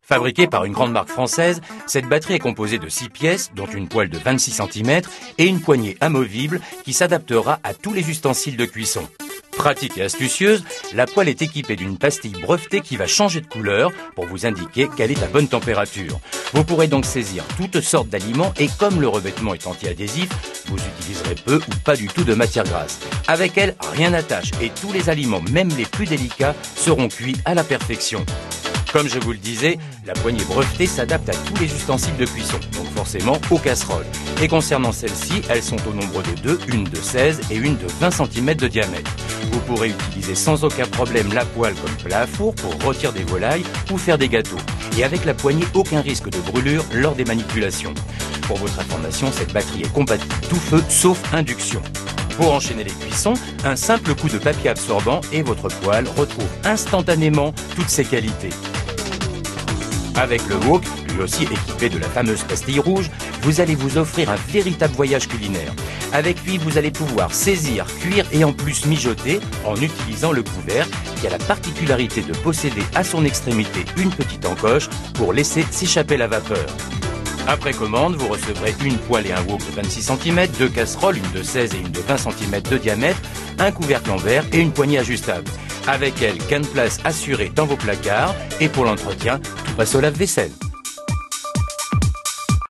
Fabriquée par une grande marque française, cette batterie est composée de 6 pièces, dont une poêle de 26 cm et une poignée amovible qui s'adaptera à tous les ustensiles de cuisson. Pratique et astucieuse, la poêle est équipée d'une pastille brevetée qui va changer de couleur pour vous indiquer qu'elle est à bonne température. Vous pourrez donc saisir toutes sortes d'aliments et comme le revêtement est anti-adhésif, vous utiliserez peu ou pas du tout de matière grasse. Avec elle, rien n'attache et tous les aliments, même les plus délicats, seront cuits à la perfection. Comme je vous le disais, la poignée brevetée s'adapte à tous les ustensiles de cuisson, donc forcément aux casseroles. Et concernant celles-ci, elles sont au nombre de 2, une de 16 et une de 20 cm de diamètre. Vous pourrez utiliser sans aucun problème la poêle comme plat à four pour rôtir des volailles ou faire des gâteaux. Et avec la poignée, aucun risque de brûlure lors des manipulations. Pour votre information, cette batterie est compatible tout feu sauf induction. Pour enchaîner les cuissons, un simple coup de papier absorbant et votre poêle retrouve instantanément toutes ses qualités. Avec le wok, lui aussi équipé de la fameuse pastille rouge, vous allez vous offrir un véritable voyage culinaire. Avec lui, vous allez pouvoir saisir, cuire et en plus mijoter en utilisant le couvercle qui a la particularité de posséder à son extrémité une petite encoche pour laisser s'échapper la vapeur. Après commande, vous recevrez une poêle et un wok de 26 cm, 2 casseroles, une de 16 et une de 20 cm de diamètre, un couvercle en verre et une poignée ajustable. Avec elle, gain de place assuré dans vos placards et pour l'entretien, tout passe au lave-vaisselle.